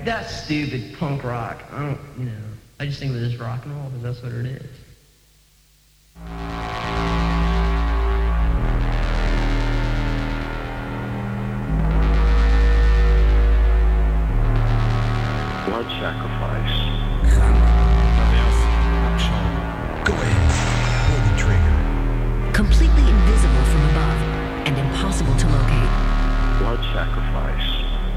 That's stupid punk rock. I don't, I just think of it as rock and roll because that's what it is. Blood sacrifice. Go ahead. Pull the trigger. Completely invisible from above and impossible to locate. Blood sacrifice.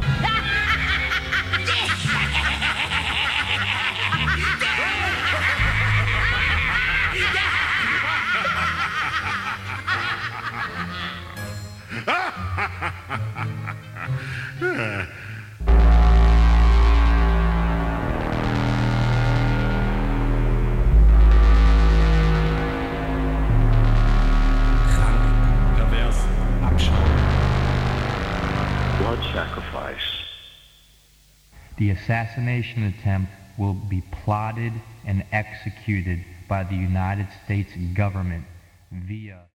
Blood sacrifice. The assassination attempt will be plotted and executed by the United States government via